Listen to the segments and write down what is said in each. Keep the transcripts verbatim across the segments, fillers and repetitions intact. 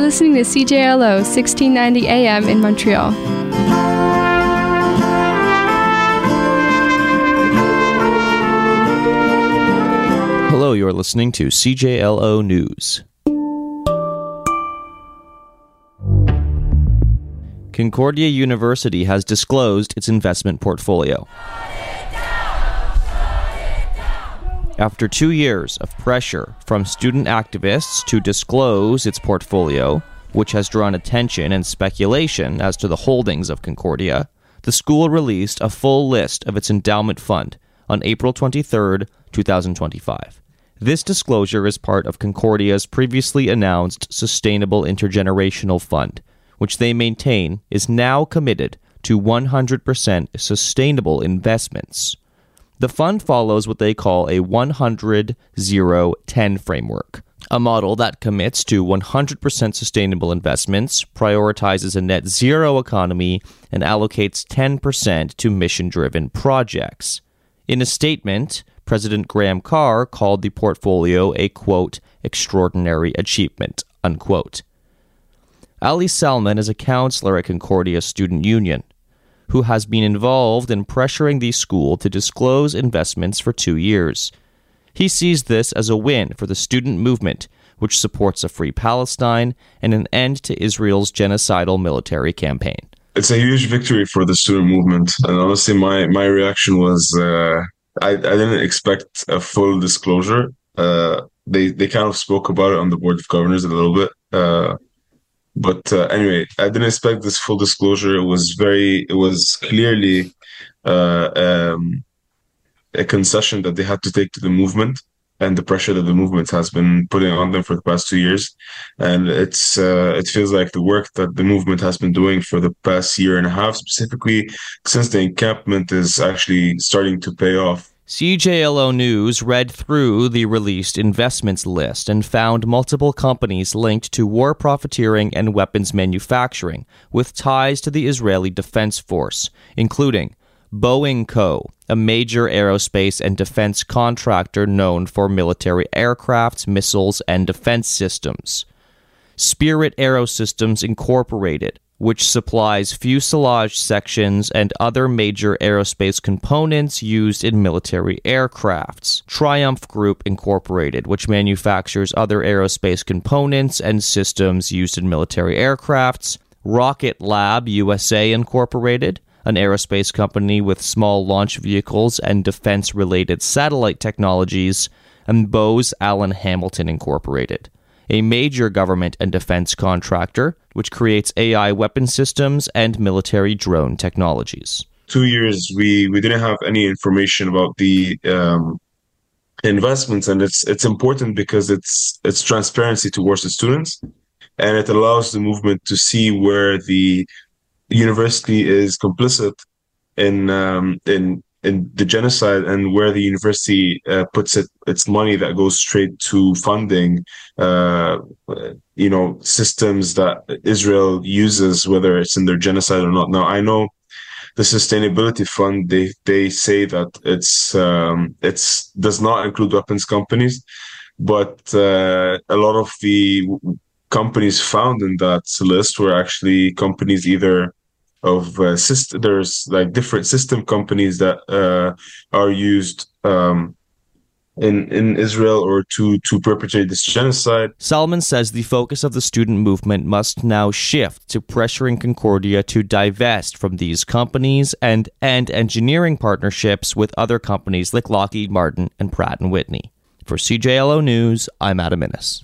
listening to C J L O sixteen ninety A M in Montreal. Hello, you're listening to C J L O News. Concordia University has disclosed its investment portfolio. After two years of pressure from student activists to disclose its portfolio, which has drawn attention and speculation as to the holdings of Concordia, the school released a full list of its endowment fund on April twenty-third, twenty twenty-five. This disclosure is part of Concordia's previously announced Sustainable Intergenerational Fund, which they maintain is now committed to one hundred percent sustainable investments. The fund follows what they call a one hundred zero ten framework, a model that commits to one hundred percent sustainable investments, prioritizes a net zero economy, and allocates ten percent to mission-driven projects. In a statement, President Graham Carr called the portfolio a, quote, extraordinary achievement, unquote. Ali Salman is a counselor at Concordia Student Union, who has been involved in pressuring the school to disclose investments for two years. He sees this as a win for the student movement, which supports a free Palestine and an end to Israel's genocidal military campaign. It's a huge victory for the student movement, and honestly, my, my reaction was uh, I, I didn't expect a full disclosure. Uh, they they kind of spoke about it on the Board of Governors a little bit. Uh, But uh, anyway, I didn't expect this full disclosure. It was very, it was clearly uh, um, a concession that they had to take to the movement and the pressure that the movement has been putting on them for the past two years. And it's uh, it feels like the work that the movement has been doing for the past year and a half, specifically since the encampment, is actually starting to pay off. C J L O News read through the released investments list and found multiple companies linked to war profiteering and weapons manufacturing with ties to the Israeli Defense Force, including Boeing Co., a major aerospace and defense contractor known for military aircraft, missiles, and defense systems; Spirit Aerosystems Incorporated, which supplies fuselage sections and other major aerospace components used in military aircrafts; Triumph Group Incorporated, which manufactures other aerospace components and systems used in military aircrafts; Rocket Lab U S A Incorporated, an aerospace company with small launch vehicles and defense-related satellite technologies; and Bose Allen Hamilton Incorporated, a major government and defense contractor, which creates A I weapon systems and military drone technologies. Two years, we, we didn't have any information about the um, investments, and it's it's important because it's it's transparency towards the students, and it allows the movement to see where the university is complicit in um, in in the genocide, and where the university uh, puts it, its money that goes straight to funding, uh, you know, systems that Israel uses, whether it's in their genocide or not. Now, I know the Sustainability Fund, they they say that it's um, it's does not include weapons companies, but uh, a lot of the companies found in that list were actually companies either of uh, system, there's like different system companies that uh, are used um, in in Israel or to to perpetrate this genocide. Salman says the focus of the student movement must now shift to pressuring Concordia to divest from these companies and end engineering partnerships with other companies like Lockheed Martin and Pratt and Whitney. For C J L O News, I'm Adam Innes.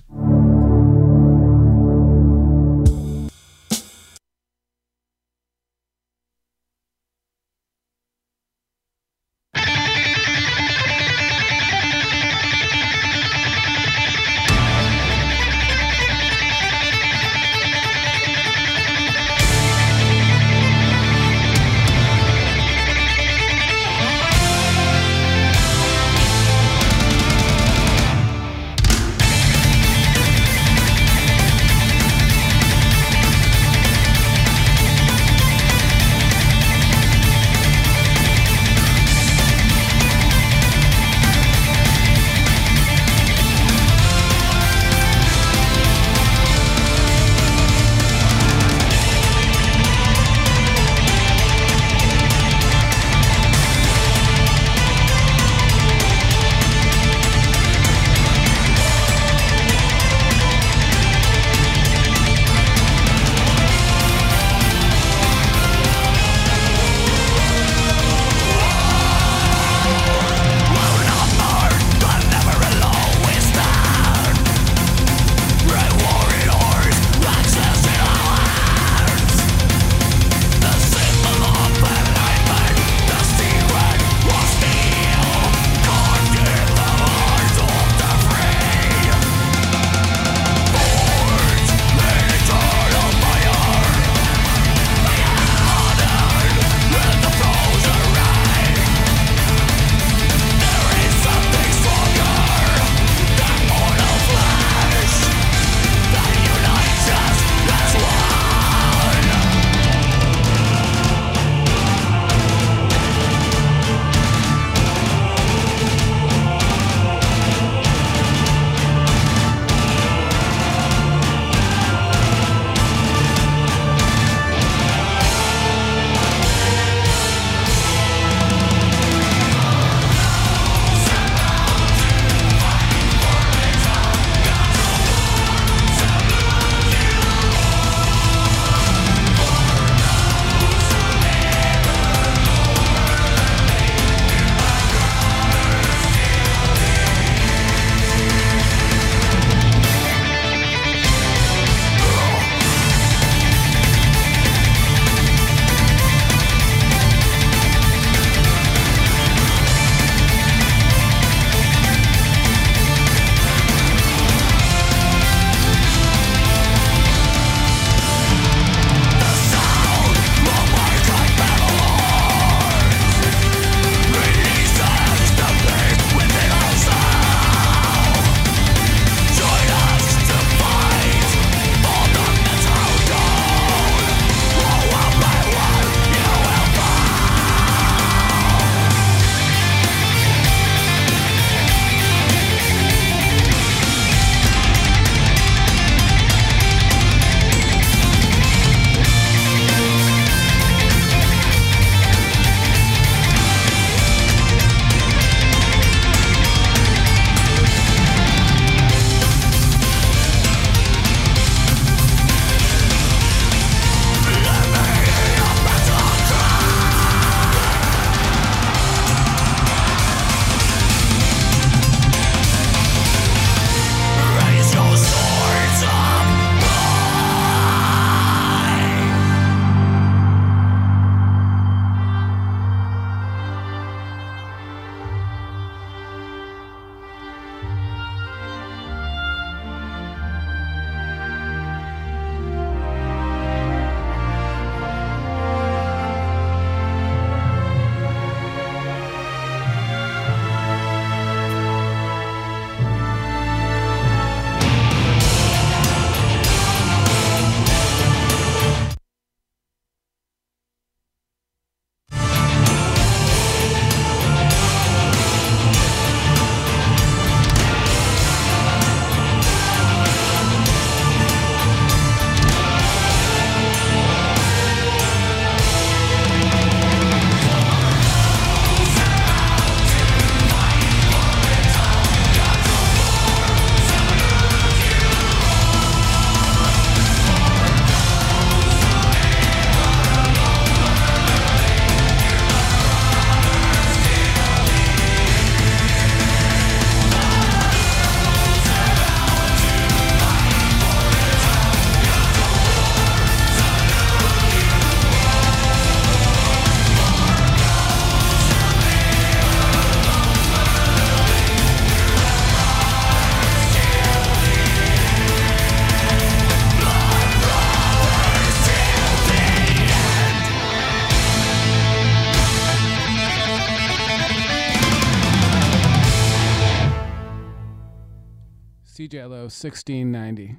C J L O sixteen ninety.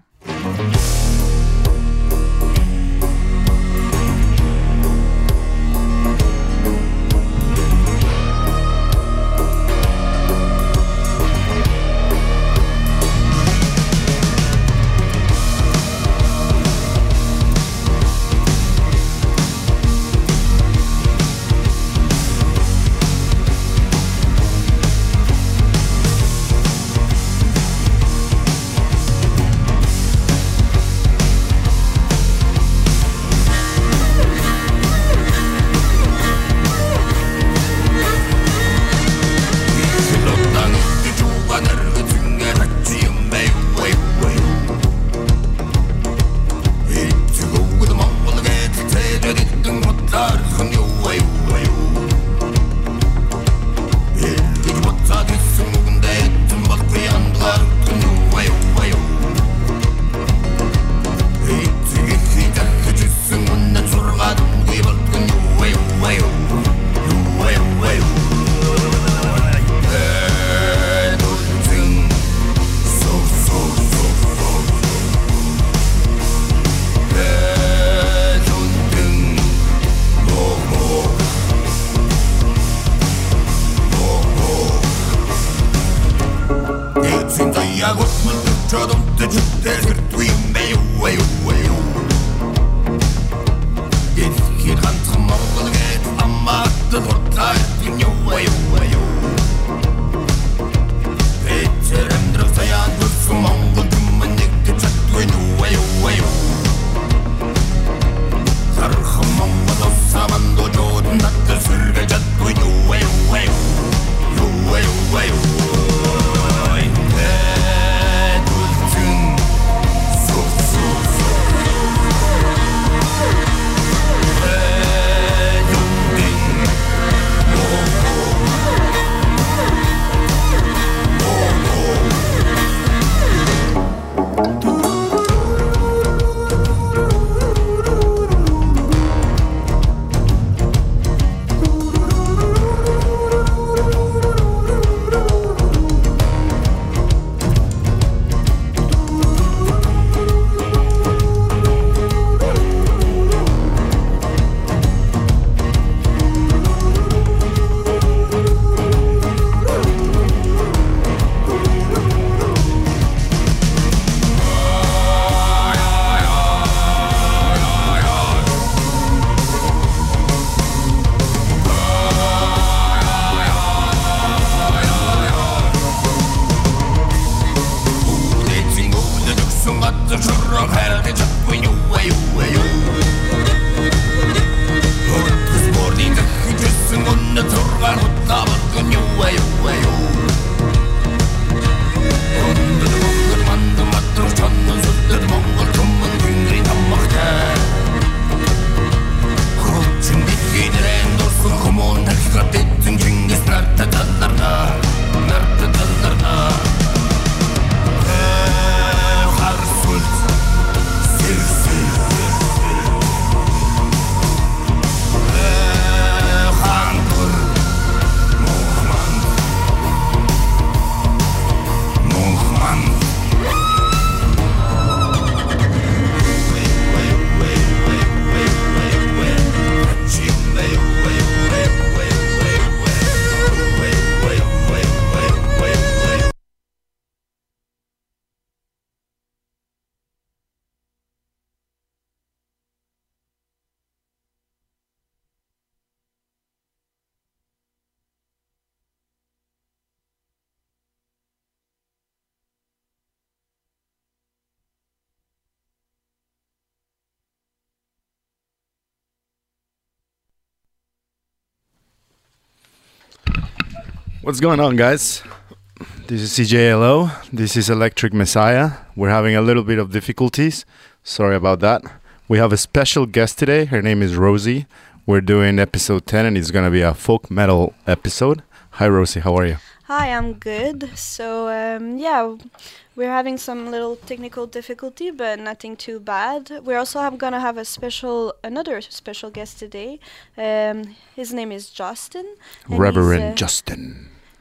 What's going on, guys? This is C J L O. This is Electric Messiah. We're having a little bit of difficulties. Sorry about that. We have a special guest today. Her name is Rosie. We're doing episode ten, and it's going to be a folk metal episode. Hi, Rosie. How are you? Hi, I'm good. So, um, yeah, we're having some little technical difficulty, but nothing too bad. We're also have, gonna have a special, another special guest today. Um, his name is Justin. Reverend uh, Justin.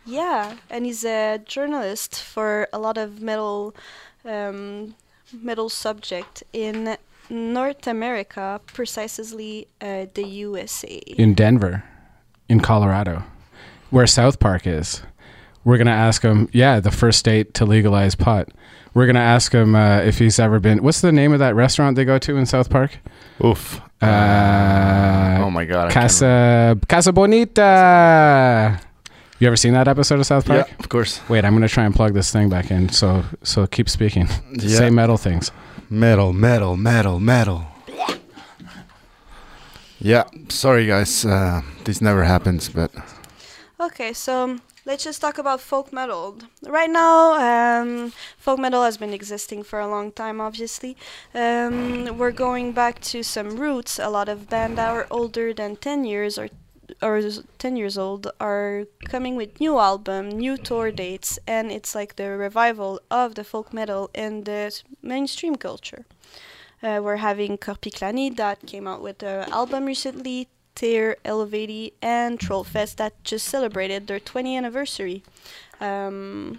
Yeah, and he's a journalist for a lot of metal, um, metal subject in North America, precisely uh, the U S A. In Denver, in Colorado, where South Park is. We're going to ask him, yeah, the first state to legalize pot. We're going to ask him uh, if he's ever been... What's the name of that restaurant they go to in South Park? Oof. Uh, oh my God. I can't Casa Casa Bonita. You ever seen that episode of South Park? Yeah, of course. Wait, I'm going to try and plug this thing back in. So so keep speaking. Yeah. Say metal things. Metal, metal, metal, metal. Yeah, sorry guys. Uh, this never happens, but... Okay, so let's just talk about folk metal. Right now, um, folk metal has been existing for a long time, obviously. Um, we're going back to some roots. A lot of bands that are older than ten years or or ten years old are coming with new album, new tour dates, and it's like the revival of the folk metal in the s- mainstream culture. Uh, we're having Korpiklani that came out with an album recently, Tear, Elevati, and Trollfest that just celebrated their twentieth anniversary. Um,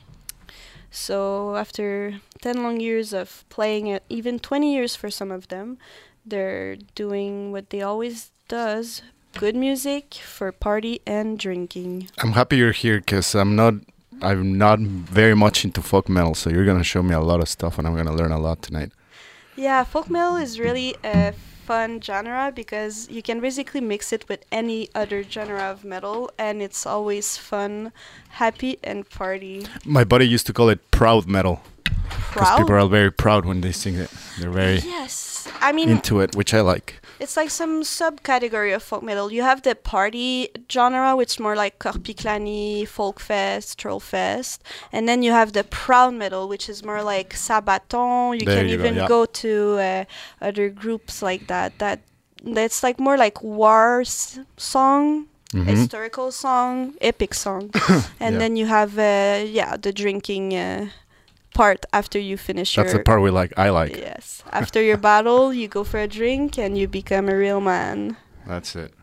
so after ten long years of playing it, even twenty years for some of them, they're doing what they always does, good music for party and drinking. I'm happy you're here because I'm not... I'm not very much into folk metal, so you're going to show me a lot of stuff and I'm going to learn a lot tonight. Yeah, folk metal is really a fun genre because you can basically mix it with any other genre of metal and it's always fun, happy, and party. My buddy used to call it proud metal. Because Proud? people are very proud when they sing it. They're very Yes. I mean, into it, which I like. it's like some subcategory of folk metal. You have the party genre, which is more like Korpiklani, Folkfest, Trollfest. And then you have the proud metal, which is more like Sabaton. You There can you go, even yeah. go to uh, other groups like that. That That's like more like war s- song, Mhm. historical song, epic song. And Yeah. then you have, uh, yeah, the drinking uh, part after you finish That's your... the part we like. I like. Yes. After your battle, you go for a drink and you become a real man. That's it.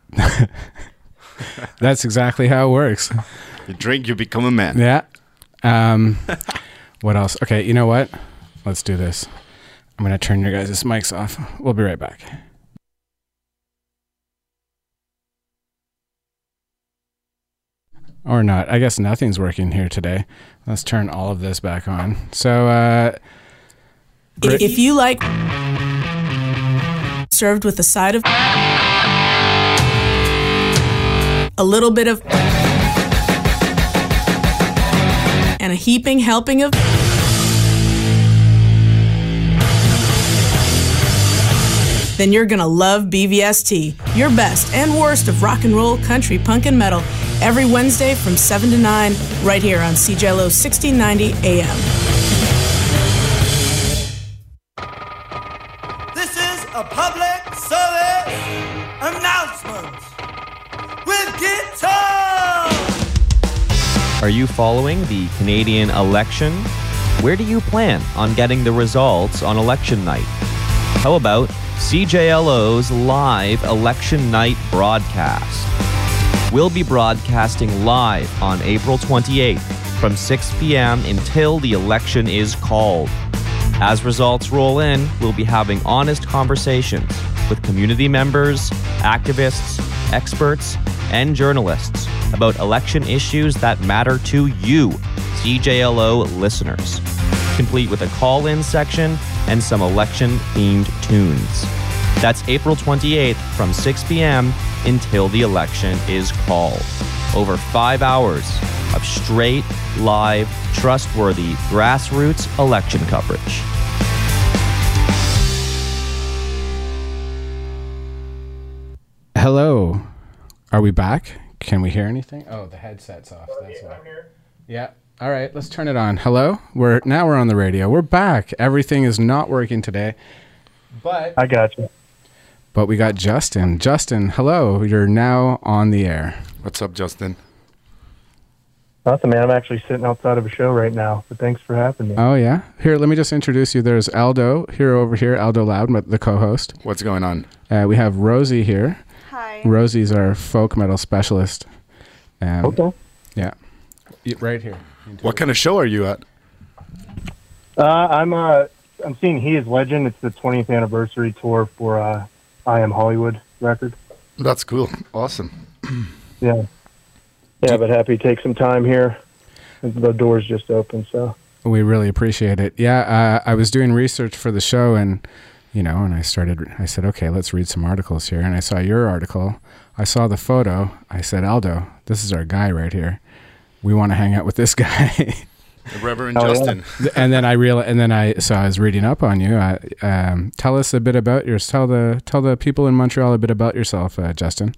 That's exactly how it works. You drink, you become a man. Yeah. Um, what else? Okay, you know what? Let's do this. I'm going to turn your guys' mics off. We'll be right back. Or not. I guess nothing's working here today. Let's turn all of this back on. So, uh... If, if you like served with a side of a little bit of and a heaping helping of then you're gonna love B V S T, your best and worst of rock and roll, country, punk, and metal, every Wednesday from seven to nine, right here on C J L O sixteen ninety A M. This is a public service announcement with guitar. Are you following the Canadian election? Where do you plan on getting the results on election night? How about C J L O's live election night broadcast? We'll be broadcasting live on April twenty-eighth from six p.m. until the election is called. As results roll in, we'll be having honest conversations with community members, activists, experts, and journalists about election issues that matter to you, C J L O listeners, complete with a call-in section and some election-themed tunes. That's April twenty-eighth from six p.m. until the election is called. Over five hours of straight, live, trustworthy, grassroots election coverage. Hello. Are we back? Can we hear anything? Oh, the headset's off. That's why. Yeah. All right, let's turn it on. Hello. We're now we're on the radio. We're back. Everything is not working today. But I got you. But we got Justin. Justin, hello. You're now on the air. What's up, Justin? Nothing, man. I'm actually sitting outside of a show right now, but thanks for having me. Oh, yeah? Here, let me just introduce you. There's Aldo here over here, Aldo Loud, the co-host. What's going on? Uh, we have Rosie here. Hi. Rosie's our folk metal specialist. Um, Okay. Yeah. Y- Right here. What kind of show are you at? Uh, I'm uh, I'm seeing He Is Legend. It's the twentieth anniversary tour for uh, I Am Hollywood record. That's cool. Awesome. Yeah. Yeah, but happy to take some time here. The doors just opened, so. We really appreciate it. Yeah, uh, I was doing research for the show, and you know, and I started. I said, okay, let's read some articles here, and I saw your article. I saw the photo. I said, Aldo, this is our guy right here. We want to hang out with this guy. Reverend Oh, yeah. Justin. And then I realized, and then I so I was reading up on you. Uh, um, tell us a bit about yours. Tell the tell the people in Montreal a bit about yourself, uh, Justin.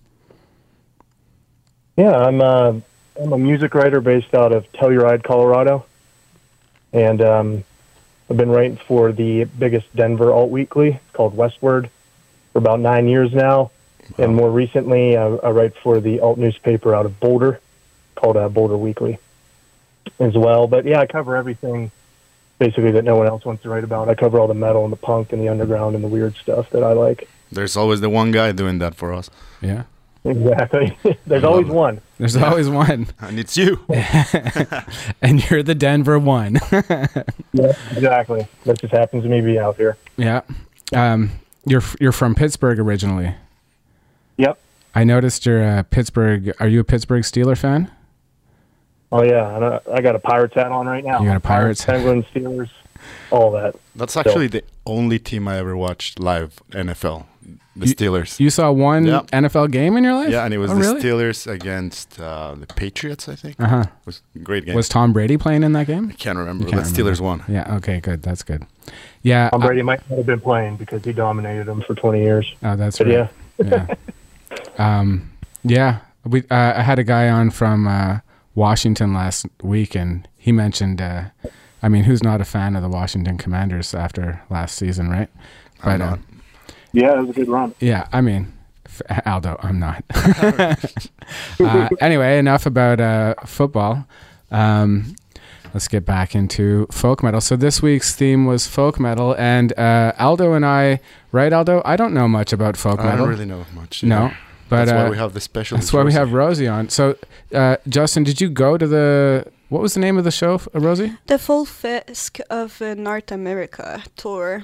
Yeah, I'm uh, I'm a music writer based out of Telluride, Colorado, and um, I've been writing for the biggest Denver alt weekly. It's called Westward for about nine years now, and more recently, I, I write for the alt newspaper out of Boulder called uh, Boulder Weekly as well. But yeah, I cover everything basically that no one else wants to write about. I cover all the metal and the punk and the underground and the weird stuff that I like. There's always the one guy doing that for us. Yeah. Exactly. There's I always love it. one. There's always one. And it's you. And you're the Denver one. Yeah, exactly. That just happens to me be out here. Yeah. Um, you're you're from Pittsburgh originally. Yep. I noticed you're a Pittsburgh. Are you a Pittsburgh Steeler fan? Oh yeah, and I, I got a Pirates hat on right now. You got a Pirates hat? Penguins, Steelers, all that. That's actually the only team I ever watched live N F L. The You- Steelers. You saw one Yeah. N F L game in your life? Yeah, and it was Oh, the really? Steelers against uh, the Patriots, I think. Uh-huh. It was a great game. Was Tom Brady playing in that game? I can't remember, You but can't Steelers remember. won. Yeah. Okay. Good. That's good. Yeah. Tom I- Brady might not have been playing because he dominated them for twenty years. oh, that's But right. yeah, Yeah. um. Yeah. We. Uh, I had a guy on from uh, Washington last week, and he mentioned. Uh, I mean, who's not a fan of the Washington Commanders after last season, right? I'm But uh, not. yeah, it was a good run. yeah, I mean, f- Aldo, I'm not. uh, anyway, enough about uh, football. Um, let's get back into folk metal. So this week's theme was folk metal, and uh, Aldo and I, right, Aldo? I don't know much about folk I metal. don't really know much. No, either. but that's uh, why we have the special. that's why we have Rosie on. So, uh, Justin, did you go to the? What was the name of the show, uh, Rosie? The Full Fisk of uh, North America tour.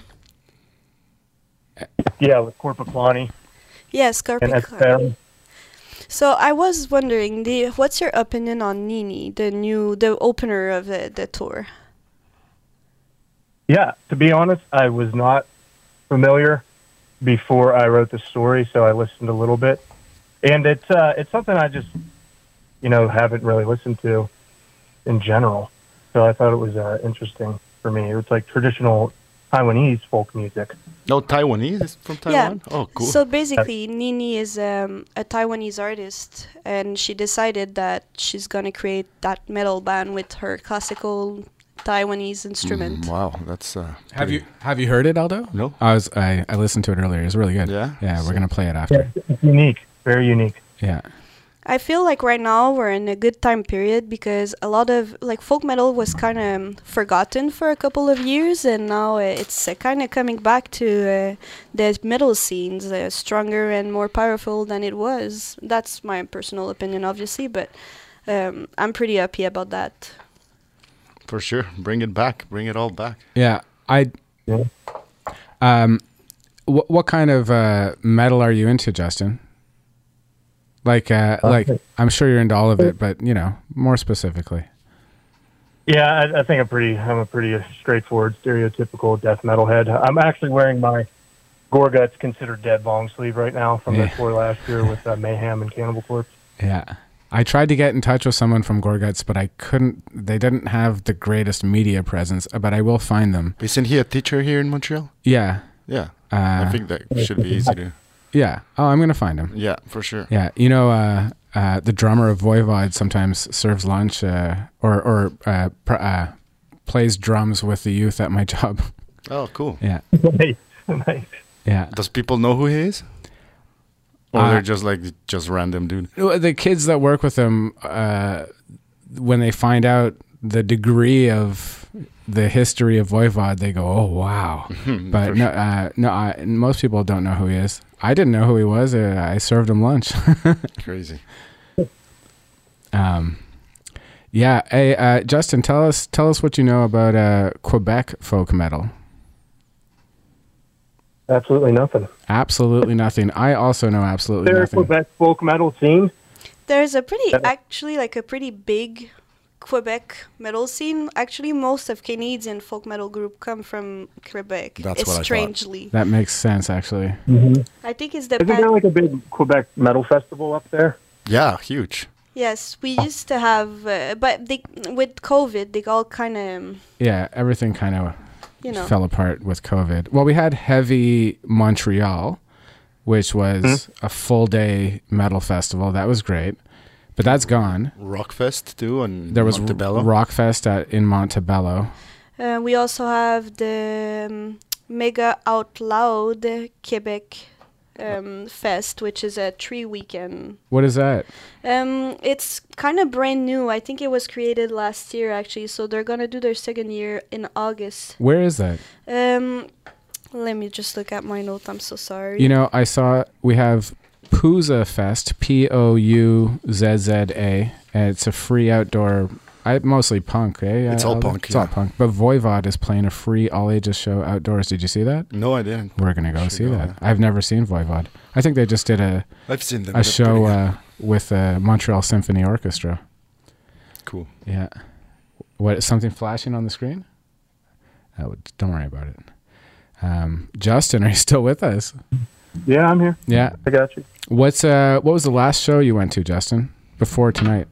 Yeah, with Corpaclani Yes, and Carpet Esfera. So I was wondering, the what's your opinion on Nini, the new, the opener of uh, the tour? Yeah, to be honest, I was not familiar before I wrote the story, so I listened a little bit, and it's uh, it's something I just, you know, haven't really listened to in general. So I thought it was uh, interesting for me. It's like traditional Taiwanese folk music. No, Taiwanese is from Taiwan. Oh, cool. So basically, Nini is um, a Taiwanese artist, and she decided that she's gonna create that metal band with her classical Taiwanese instrument. Mm, wow, that's. Uh, Have pretty- you Have you heard it, Aldo? No. I was. I, I listened to it earlier. It's really good. Yeah? Yeah. We're So- gonna play it after. Yeah, it's unique, very unique. Yeah. I feel like right now we're in a good time period because a lot of like folk metal was kind of forgotten for a couple of years, and now uh, it's uh, kind of coming back to uh, the metal scenes, uh, stronger and more powerful than it was. That's my personal opinion, obviously, but um, I'm pretty happy about that. For sure. Bring it back. Bring it all back. Yeah. I. Yeah. Um, what what kind of uh, metal are you into, Justin? Like, uh, like I'm sure you're into all of it, but you know, more specifically. Yeah, I, I think I'm pretty. I'm a pretty straightforward, stereotypical death metal head. I'm actually wearing my Gorguts Considered Dead long sleeve right now from Yeah. the tour last year with uh, Mayhem and Cannibal Corpse. Yeah. I tried to get in touch with someone from Gorguts, but I couldn't. They didn't have the greatest media presence, but I will find them. Isn't he a teacher here in Montreal? Yeah. Yeah. Uh, I think that should be easy to. Yeah. Oh, I'm gonna find him. Yeah, for sure. Yeah. You know, uh, uh, the drummer of Voivod sometimes serves lunch, uh, or or uh, pr- uh, plays drums with the youth at my job. Oh, cool. Yeah. nice, nice. Yeah. Does people know who he is? Or Uh, they're just like just random dude? Well, the kids that work with him, uh, when they find out the degree of the history of Voivod, they go, "Oh wow!" But For no, sure. uh, no, I, most people don't know who he is. I didn't know who he was. Uh, I served him lunch. Crazy. um, Yeah. Hey, uh, Justin, tell us tell us what you know about uh, Quebec folk metal. Absolutely nothing. Absolutely nothing. I also know absolutely There's nothing. Quebec folk metal scene. There's a pretty, actually, like a pretty big Quebec metal scene. Actually, most of Canadian folk metal group come from Quebec. That's it's what I thought. strangely. That makes sense, actually. I think it's the Isn't pan- there like a big Quebec metal festival up there? Yeah, huge. Yes, we used to have, uh, but they with COVID, they all kind of, Yeah, everything kind of you know. fell apart with COVID. Well, we had Heavy Montreal, which was a full day metal festival. That was great, but that's gone. Rockfest too, and There was Montebello. Rockfest at, in Montebello. Uh, we also have the um, Mega Out Loud Quebec um, Fest, which is a three weekend. What is that? Um, it's kind of brand new. I think it was created last year, actually. So they're gonna do their second year in August. Where is that? Um, let me just look at my note. I'm so sorry. You know, I saw we have Pouza Fest, P O U Z Z A, and it's a free outdoor. I mostly punk, eh? It's all Uh, punk, It's all yeah. punk. But Voivod is playing a free all ages show outdoors. Did you see that? No, I didn't. We're gonna go Should see go, that. yeah. I've never seen Voivod. I think they just did a I've seen them. a They're show pretty good. uh, with uh, Montreal Symphony Orchestra. Cool. Yeah. What is something flashing on the screen? Oh, don't worry about it. Um, Justin, are you still with us? Yeah, I'm here. Yeah. I got you. What's uh what was the last show you went to, Justin? Before tonight?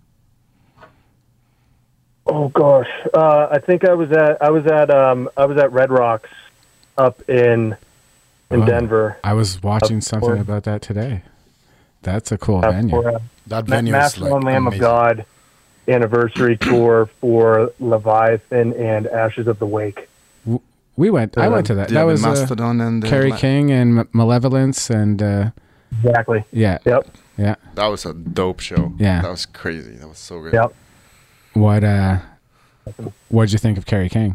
Oh gosh, uh, I think I was at I was at um I was at Red Rocks up in in Oh, Denver. I was watching Up something for- about that today. That's a cool uh, venue. for, uh, That Ma- venue is Mastodon like Lamb of amazing. God anniversary tour for Leviathan and Ashes of the Wake. We went. I Uh, went to that. Yeah, That the was uh, Mastodon and the Kerry La- King and M- Malevolence and uh, Exactly. yeah, Yep. yeah. That was a dope show. Yeah. That was crazy. That was so good. Yep. What uh, what did you think of Kerry King?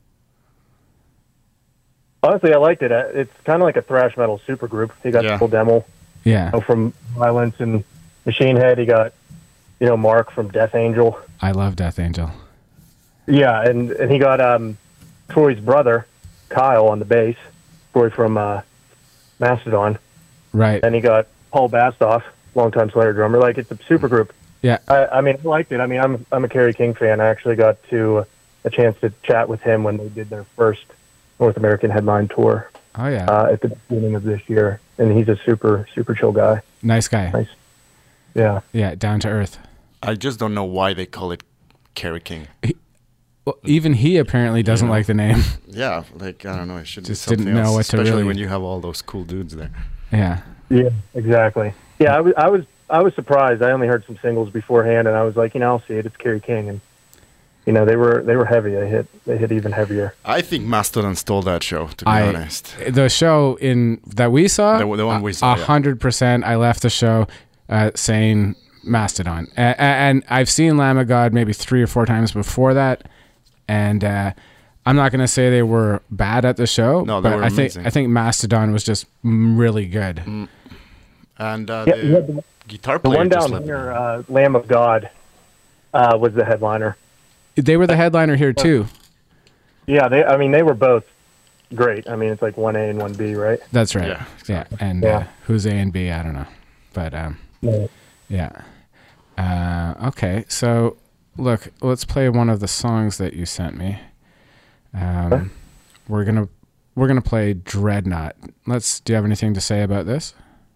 Honestly, I liked it. Uh, It's kind of like a thrash metal supergroup. He got Yeah. full demo Yeah, you know, from Violence and Machine Head. He got you know Mark from Death Angel. I love Death Angel. Yeah, and, and he got um, Troy's brother, Kyle, on the bass. Troy from uh, Mastodon. Right. And he got Paul Bastoff, longtime Slayer drummer. Like, it's a super group. Yeah. I, I mean, I liked it. I mean, I'm I'm a Kerry King fan. I actually got to uh, a chance to chat with him when they did their first North American headline tour Oh yeah. uh, at the beginning of this year. And he's a super, super chill guy. Nice guy. Nice. Yeah. Yeah, down to earth. I just don't know why they call it Kerry King. Well, even he apparently doesn't know. like the name. Yeah, like I don't know. It should Just be something didn't know else, what to especially really- when you have all those cool dudes there. Yeah. Yeah, exactly. Yeah, I was, I was, I was surprised. I only heard some singles beforehand, and I was like, you know, I'll see it. It's Kerry King, and you know, they were, they were heavy. They hit, they hit even heavier. I think Mastodon stole that show. To be I honest, the show in that we saw, The- the one we saw, a yeah. hundred percent. I left the show uh, saying Mastodon, a- a- and I've seen Lamb of God maybe three or four times before that, and uh, I'm not going to say they were bad at the show. No, they but were I think amazing. I think Mastodon was just mm, really good. and uh, Yeah, the you had the, guitar the player one just down left. here, uh, Lamb of God, uh, was the headliner. They were the headliner here too. Yeah, they. I mean, they were both great. I mean, it's like one A and one B, right? That's right. Yeah, Yeah, and Yeah. Uh, who's A and B? I don't know, but um, Yeah. yeah. Uh, okay, so look, let's play one of the songs that you sent me. Um, Okay. We're gonna we're gonna play Dreadnought. Let's. Do you have anything to say about this?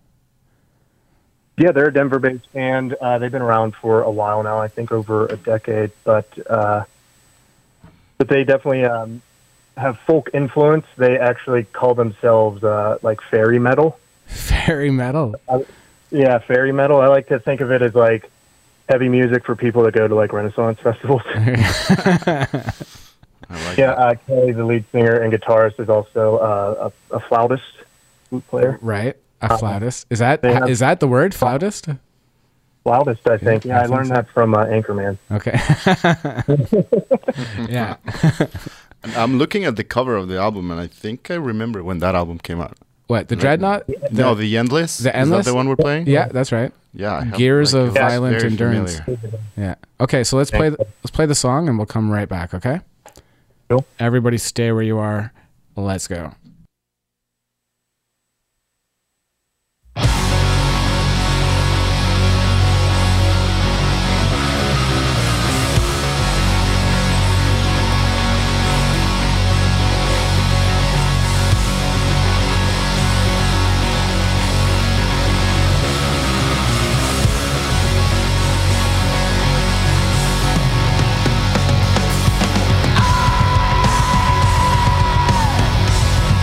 Yeah, they're a Denver-based band. Uh, they've been around for a while now. I think over a decade, but uh, but they definitely um, have folk influence. They actually call themselves uh, like fairy metal. Fairy metal. Yeah, fairy metal. I like to think of it as like heavy music for people that go to like Renaissance festivals. I like yeah, that. uh, Kelly, the lead singer and guitarist, is also uh, a, a flautist, flute player. Right, a flautist. Is that they have- is that the word flautist? Flautist, I think. Yeah, Yeah, I I, think learned so. that from uh, Anchorman. Okay. Yeah. And I'm looking at the cover of the album, and I think I remember when that album came out. What, the Dreadnought? no, the Endless. The Is Endless? that the one we're playing? Yeah, that's right. Yeah. I have, Gears like, of it was Violent very Endurance. familiar. Yeah. Okay, so let's play the, let's play the song and we'll come right back, okay? Cool. Everybody stay where you are. Let's go. Ah!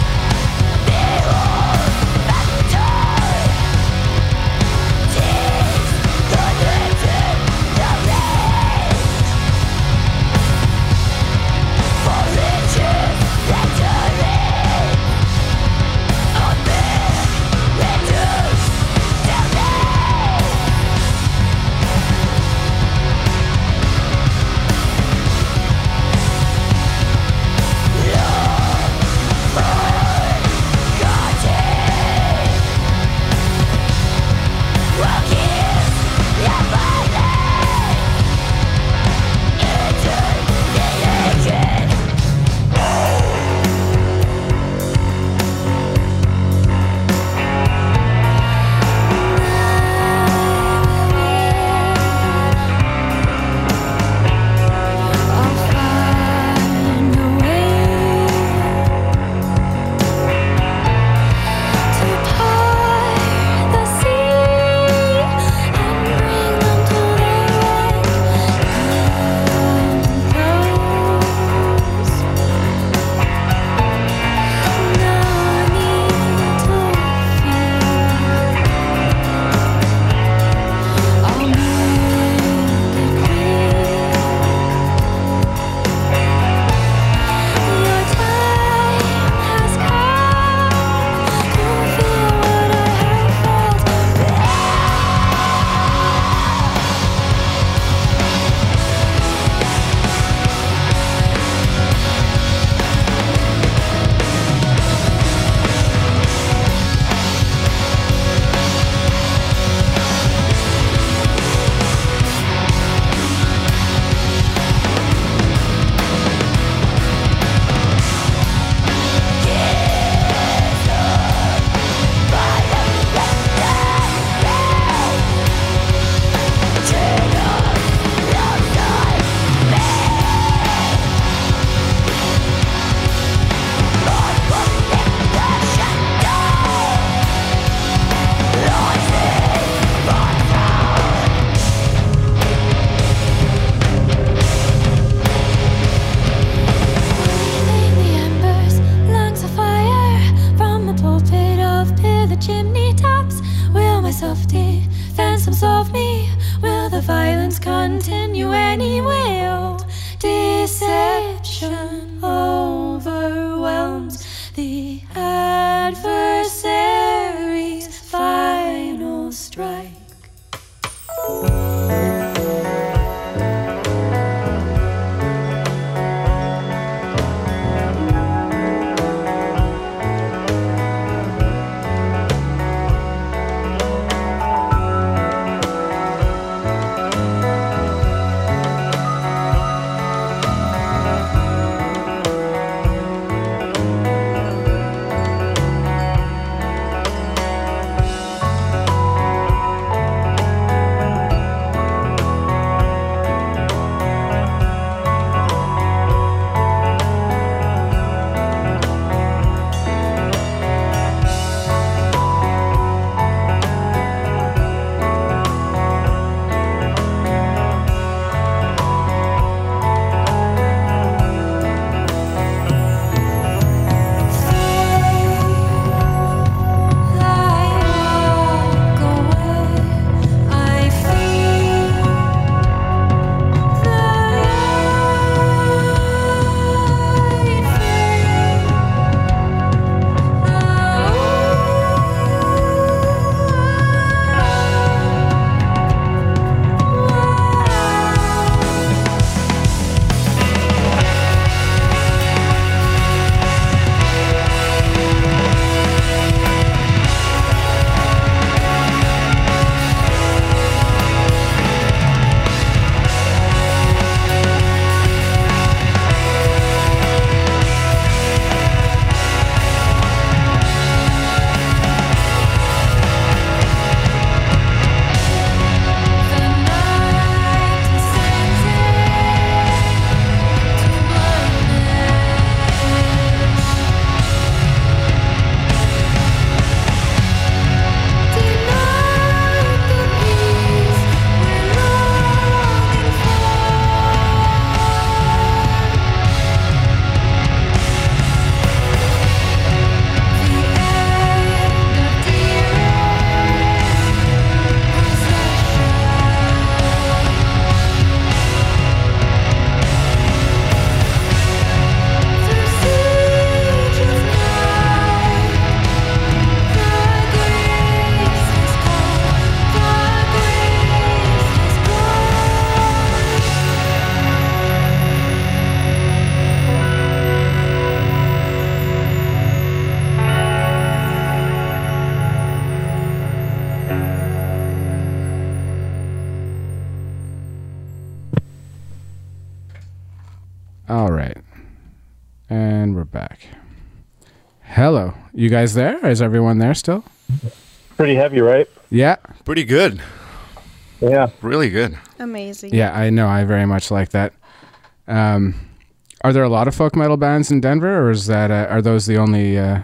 back. Hello. You guys there? Is everyone there still? Pretty heavy, right? Yeah. Pretty good. Yeah. Really good. Amazing. Yeah, I know. I very much like that. Um, are there a lot of folk metal bands in Denver, or is that uh, are those the only? Uh...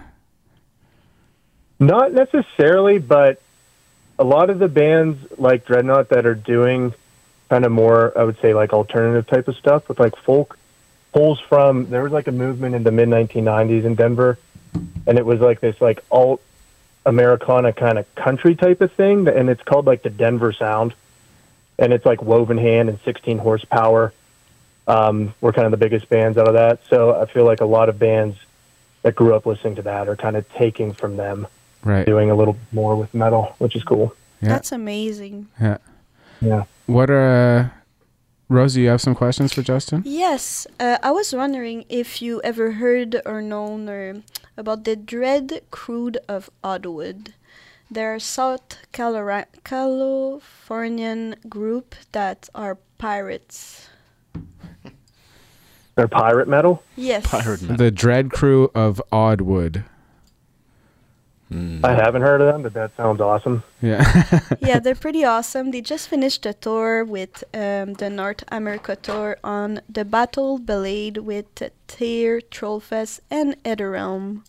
Not necessarily, but a lot of the bands like Dreadnought that are doing kind of more, I would say, like alternative type of stuff with like folk pulls from. There was like a movement in the mid nineteen nineties in Denver, and it was like this like alt Americana kind of country type of thing, and it's called like the Denver Sound, and it's like Woven Hand and sixteen Horsepower. Um, we're kind of the biggest bands out of that, so I feel like a lot of bands that grew up listening to that are kind of taking from them, right? Doing a little more with metal, which is cool. Yeah. That's amazing. Yeah. Yeah. What are uh, Rosie? You have some questions for Justin? Yes, uh, I was wondering if you ever heard or known or about the Dread Crew of Oddwood. They're a South Calora- Californian group that are pirates. They're pirate metal? Yes. Pirate metal. The Dread Crew of Oddwood. Mm. I haven't heard of them, but that sounds awesome. Yeah. Yeah, they're pretty awesome. They just finished a tour with um, the North America tour on the Battle Ballade with Tyr, Trollfest, and Etherrealm.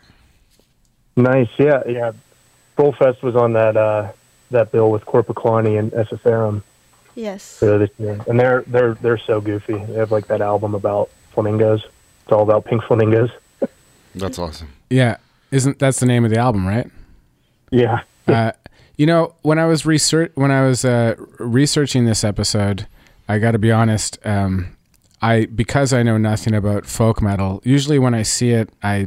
Nice, yeah, yeah. Trollfest was on that uh, that bill with Corpiclani and Esopharum Yes. uh, this year, and they're they're they're so goofy. They have like that album about flamingos. It's all about pink flamingos. That's awesome. Yeah. Isn't that's the name of the album, right? Yeah. uh, you know, when I was research when I was uh, researching this episode, I got to be honest. Um, I because I know nothing about folk metal. Usually, when I see it, I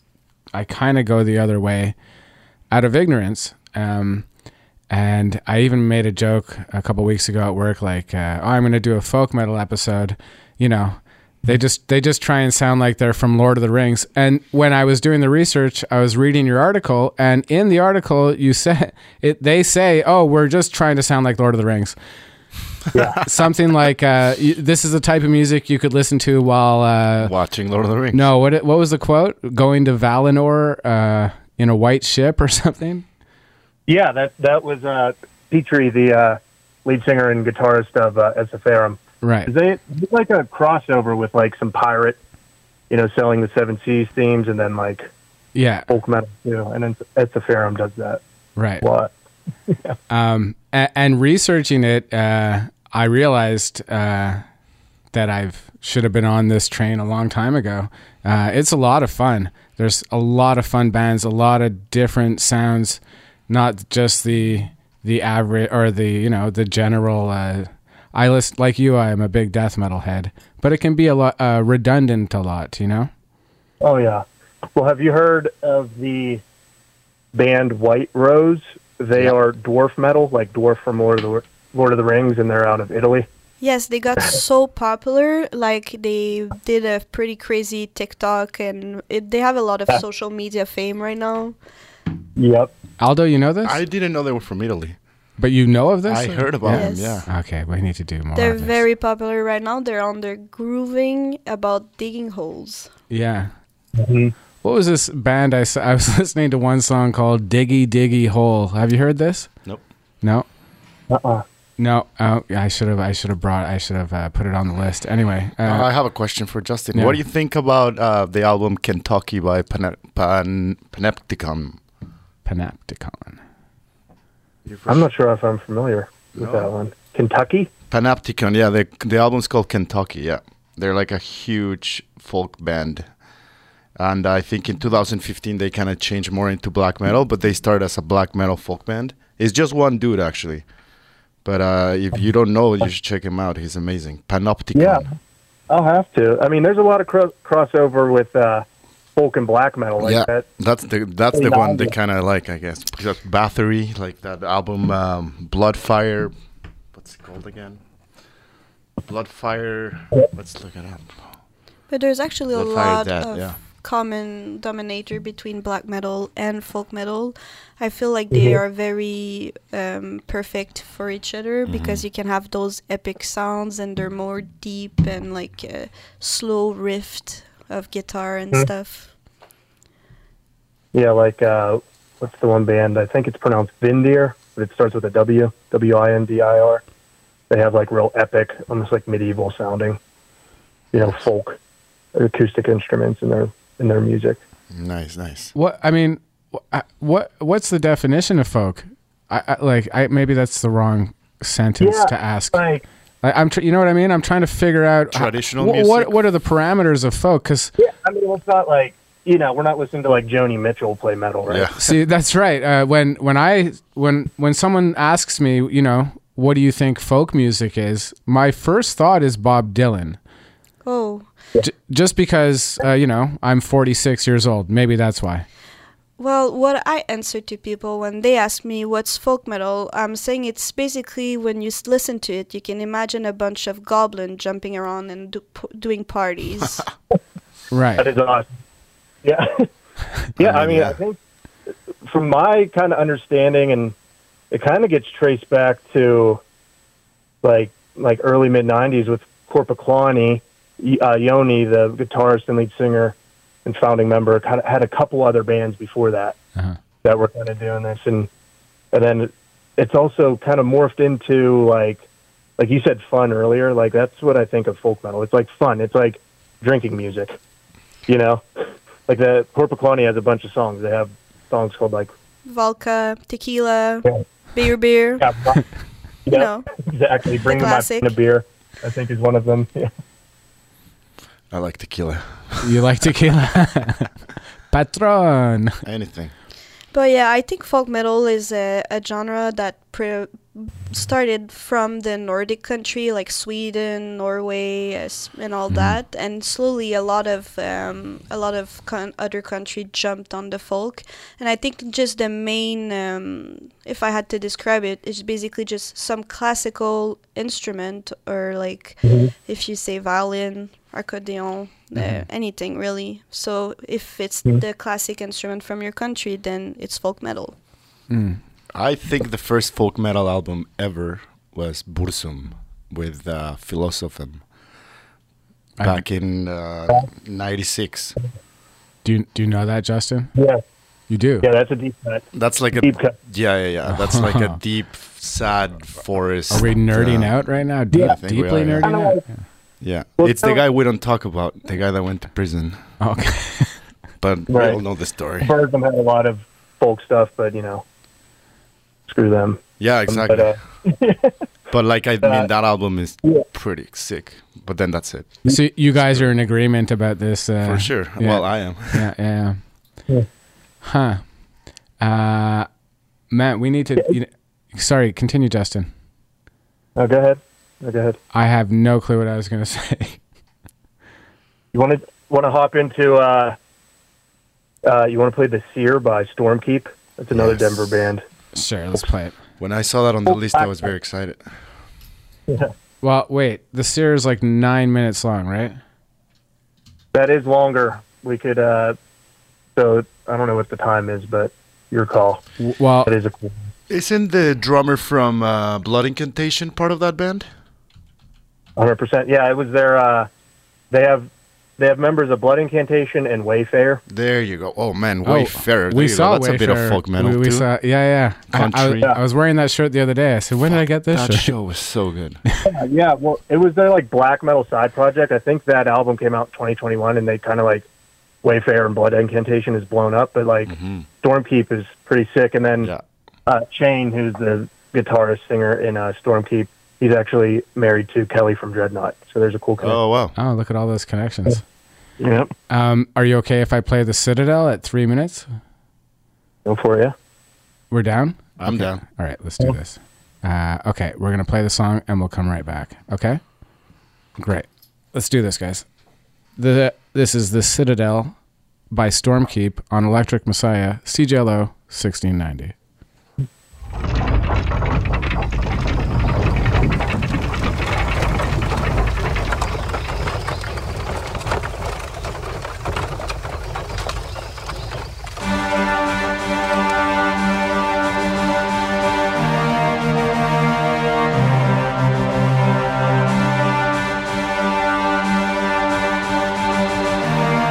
I kind of go the other way, out of ignorance. Um, and I even made a joke a couple weeks ago at work, like, uh, "Oh, I'm going to do a folk metal episode." You know. They just they just try and sound like they're from Lord of the Rings. And when I was doing the research, I was reading your article, and in the article you said it. They say, "Oh, we're just trying to sound like Lord of the Rings." Yeah. Something like uh, y- this is the type of music you could listen to while uh, watching Lord of the Rings. No, what it, what was the quote? Going to Valinor uh, in a white ship or something. Yeah, that that was uh, Petrie, the uh, lead singer and guitarist of uh, Esopharum. Right. They it's like a crossover with like some pirate, you know, selling the Seven Seas themes, and then like yeah, folk metal, you know, and then Esopharum does that. Right. A lot. Um, and, and researching it, uh, I realized uh, that I've should have been on this train a long time ago. Uh, it's a lot of fun. There's a lot of fun bands, a lot of different sounds, not just the the average or the you know the general. Uh, I listen like you. I am a big death metal head, but it can be a lot uh, redundant a lot. You know. Oh yeah. Well, have you heard of the band White Rose? They Yeah. are dwarf metal, like dwarf from Lord of the Lord of the Rings, and they're out of Italy. Yes, they got so popular. Like they did a pretty crazy TikTok, and it, they have a lot of Yeah. social media fame right now. Yep. Aldo, you know this? I didn't know they were from Italy. But you know of this? I heard about Yes. them, yeah. Okay, we need to do more. They're of this. very popular right now. They're on their grooving about digging holes. Yeah. Mhm. What was this band I saw? I was listening to one song called Diggy Diggy Hole. Have you heard this? Nope. No. Uh-uh. No. Oh, I should have. I should have brought. I should have uh, put it on the list. Anyway. Uh, Uh, I have a question for Justin. yeah. What do you think about uh, the album Kentucky by Pane- Pan- Panopticon? Panopticon. I'm not sure if I'm familiar with No. that one. Kentucky? Panopticon, yeah. The the album's called Kentucky. Yeah, they're like a huge folk band, and I think in two thousand fifteen they kind of changed more into black metal, but they started as a black metal folk band. It's just one dude actually, but uh, if you don't know, you should check him out. He's amazing. Panopticon. Yeah, I'll have to. I mean, there's a lot of cro- crossover with uh, folk and black metal like yeah, that. that's the that's the Yeah. one they kind of like, I guess. Because Bathory, like that album, um, Bloodfire. What's it called again? Bloodfire. Let's look it up. But there's actually a Bloodfire lot Dead, of yeah. common dominator between black metal and folk metal. I feel like they Mhm. are very um, perfect for each other because you can have those epic sounds and they're more deep and like uh, slow riffed of guitar and Mhm. stuff. Yeah, like uh, what's the one band? I think it's pronounced Vindir, but it starts with a W. W I N D I R. They have like real epic, almost like medieval sounding, you know, folk acoustic instruments in their in their music. Nice, nice. What I mean, wh- I- what what's the definition of folk? I, I like I maybe that's the wrong sentence Yeah, to ask. Like, I, I'm tr- you know what I mean. I'm trying to figure out how- Traditional wh- music? What what are the parameters of folk? Because yeah, I mean, it's not like, you know, we're not listening to like Joni Mitchell play metal, right? Yeah. see, that's right. Uh, when when I when when someone asks me, you know, what do you think folk music is? My first thought is Bob Dylan. Oh, J- just because uh, you know I'm forty-six years old. Maybe that's why. well, what I answer to people when they ask me what's folk metal, I'm saying it's basically when you s- listen to it, you can imagine a bunch of goblins jumping around and do, p- doing parties. Right. That is awesome. Yeah. yeah, I mean, yeah. I think from my kind of understanding, and it kind of gets traced back to like like early mid nineties with Korpiklani, Y- uh, Yoni, the guitarist and lead singer and founding member, kind of had a couple other bands before that Uh-huh. that were kind of doing this, and and then it's also kind of morphed into like like you said, fun earlier. Like that's what I think of folk metal. It's like fun. It's like drinking music, you know. Like the Korpiklani has a bunch of songs. They have songs called like Vodka, tequila, Yeah. beer, beer. yeah, You yeah, know, exactly. Bring the them my classic. a beer. I think is one of them. Yeah. I like tequila. You like tequila, patron? Anything. But yeah, I think folk metal is a, a genre that pre- started from the Nordic country like Sweden, Norway, as- and all that, and slowly a lot of um, a lot of con- other countries jumped on the folk. And I think just the main, um, if I had to describe it, is basically just some classical instrument, or like if you say violin, accordion, uh, anything really. So if it's the classic instrument from your country, then it's folk metal. Mm. I think the first folk metal album ever was Bursum with uh, Philosophem I- back in uh, ninety-six. Do you do you know that, Justin? Yeah. You do. Yeah, that's a deep cut. That's like a Deep cut. yeah, yeah, yeah. That's like a deep, sad forest. Are we nerding uh, out right now? Deep, I think we deeply are, yeah. nerding out. Yeah, Well, it's the so- guy we don't talk about. The guy that went to prison, Okay. but we Right. all know the story. Bergman had a lot of folk stuff, but you know, screw them. Yeah, exactly. But, uh, But like, I Uh, mean, that album is yeah. pretty sick. But then that's it, So you guys are in agreement about this? Uh, for sure. yeah. Well, I am. Yeah, yeah. Yeah. Huh. Uh, Matt, we need to. You know, sorry, continue, Justin. oh, go ahead. Oh, go ahead. I have no clue what I was going to say. You want to want to hop into? Uh, uh, you want to play "The Seer" by Stormkeep? That's another Yes. Denver band. Sure, let's play it. When I saw that on the list, I was very excited. Yeah. Well, wait. The seer is like nine minutes long, right? That is longer. We could. Uh, so I don't know what the time is, but your call. W- Well, That is a cool. Isn't the drummer from uh, Blood Incantation part of that band? one hundred percent. Yeah, it was their. Uh, they have they have members of Blood Incantation and Wayfair. There you go. Oh man, Oh, Wayfarer. There we you saw go. That's a bit of Wayfarer. folk metal we, we too. Saw, yeah, yeah. I- I, Country. I was wearing that shirt the other day. I said, when did I get this that shirt? show was so good. Uh, yeah, well, it was their like black metal side project. I think that album came out in twenty twenty-one, and they kind of like Wayfair and Blood Incantation is blown up, but like Mhm. Stormkeep is pretty sick. And then Yeah. uh, Shane, who's the guitarist singer in uh, Stormkeep, he's actually married to Kelly from Dreadnought. So there's a cool connection. Oh wow. Oh, look at all those connections. Yep, Um, are you okay if I play the Citadel at three minutes? go for you. We're down? I'm Okay. down. All right, let's do this. Uh, okay, we're going to play the song and we'll come right back. Okay? Great. Let's do this, guys. The This is The Citadel by Stormkeep on Electric Messiah, C J L O sixteen ninety. Thank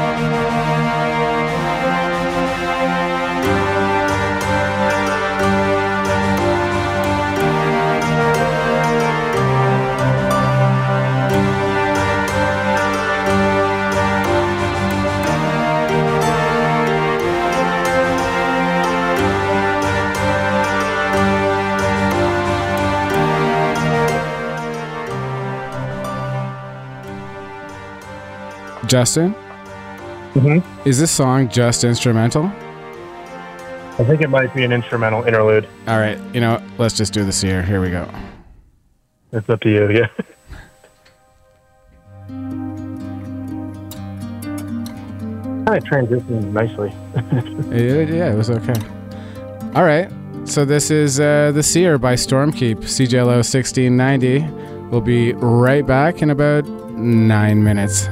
Justin, Mm-hmm. is this song just instrumental? I think it might be an instrumental interlude. All right, you know, let's just do this here. Here we go. It's up to you, yeah. Kind of transitioned nicely. yeah, yeah, it was okay. All right, so this is uh, The Seer by Stormkeep, C J L O sixteen ninety. We'll be right back in about nine minutes.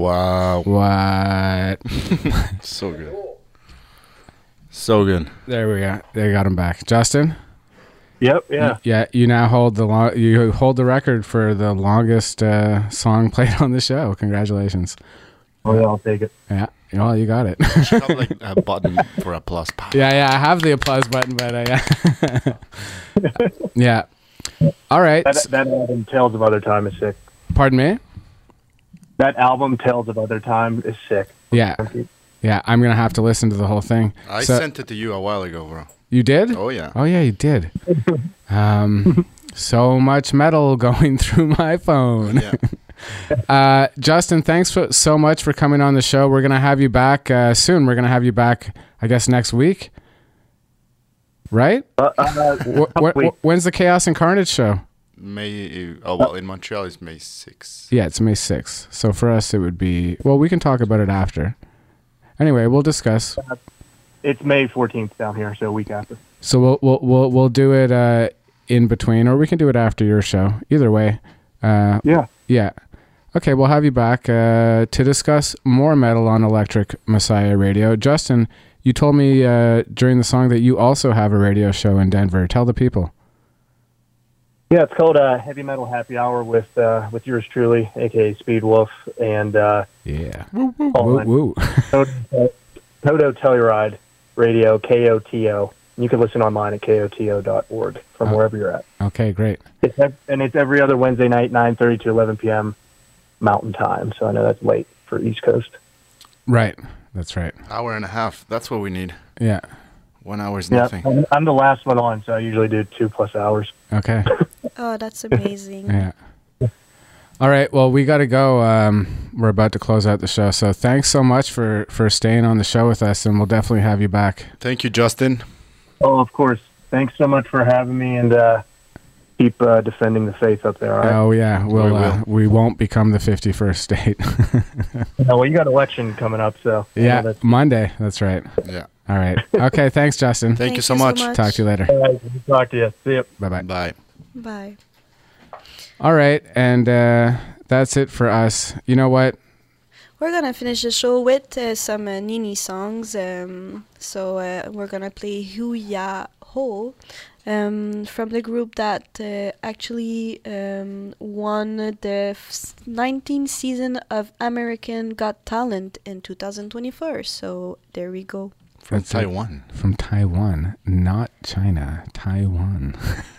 Wow. What? So good. So good. There we go. They got him back. Justin? Yep, yeah. Yeah, you now hold the lo- you hold the record for the longest uh, song played on the show. Congratulations. Oh, yeah, I'll take it. Yeah, well, you got it. You should have like a button for applause. Yeah, yeah, I have the applause button, but uh, yeah. Yeah. All right. That, that album, Tales of Other Time, is sick. Pardon me? That album, Tales of Other Time, is sick. Yeah. Yeah, I'm going to have to listen to the whole thing. I So- sent it to you a while ago, bro. You did? Oh, yeah. Oh, yeah, you did. Um, so much metal going through my phone. Yeah. Uh, Justin, thanks for, so much for coming on the show. We're going to have you back uh, soon. We're going to have you back, I guess, next week. Right? Uh, uh, Wh- wh- wait. wh- when's the Chaos and Carnage show? May, oh, well, in Montreal, it's May sixth. Yeah, it's May sixth. So for us, it would be... Well, we can talk about it after. Anyway, we'll discuss. It's May fourteenth down here, so a week after. So we'll we'll we'll, we'll do it uh, in between, or we can do it after your show. Either way. Uh, Yeah. Yeah. Okay, we'll have you back uh, to discuss more metal on Electric Messiah Radio. Justin, you told me uh, during the song that you also have a radio show in Denver. Tell the people. Yeah, it's called uh, Heavy Metal Happy Hour with uh, with yours truly, a k a. Speed Wolf, and uh, Yeah. Paul Woo, and woo. Toto, Toto Telluride Radio, K O T O. You can listen online at K O T O dot org from Oh. wherever you're at. Okay, great. It's ev- and it's every other Wednesday night, nine thirty to eleven p.m. Mountain Time, so I know that's late for East Coast. Right. That's right. Hour and a half. That's what we need. Yeah. One hour is Yeah, nothing. I'm, I'm the last one on, so I usually do two plus hours. Okay. Oh, that's amazing. Yeah. All right. Well, we got to go. Um, we're about to close out the show. So thanks so much for, for staying on the show with us, and we'll definitely have you back. Thank you, Justin. Oh, of course. Thanks so much for having me, and uh, keep uh, defending the faith up there, all right? Oh, yeah. We'll, We will. uh, we won't become the fifty-first state. No, well, you got election coming up, so... I know Yeah. that's- Monday. That's right. Yeah. All right. Okay. Thanks, Justin. Thank, you Thank so you so much. much. Talk to you later. All right, good to talk to you. See you. Bye-bye. Bye. Bye. All right. And uh, that's it for us. You know what? We're gonna finish the show with uh, some uh, Nini songs. Um, so uh, we're gonna play Hu Ya Ho um, from the group that uh, actually um, won the f- nineteenth season of American Got Talent in two thousand twenty-four. So there we go. From That's it. Taiwan. From Taiwan, not China. Taiwan.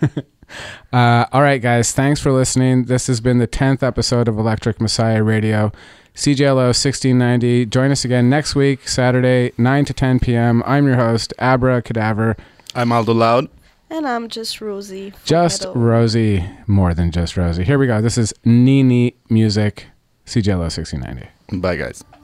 uh, all right, guys. Thanks for listening. This has been the tenth episode of Electric Messiah Radio. C J L O sixteen ninety. Join us again next week, Saturday, nine to ten p.m. I'm your host, Abra Cadaver. I'm Aldo Loud. And I'm just Rosie. from Just Meadow. Rosie. More than just Rosie. Here we go. This is Nini Music, C J L O sixteen ninety. Bye, guys.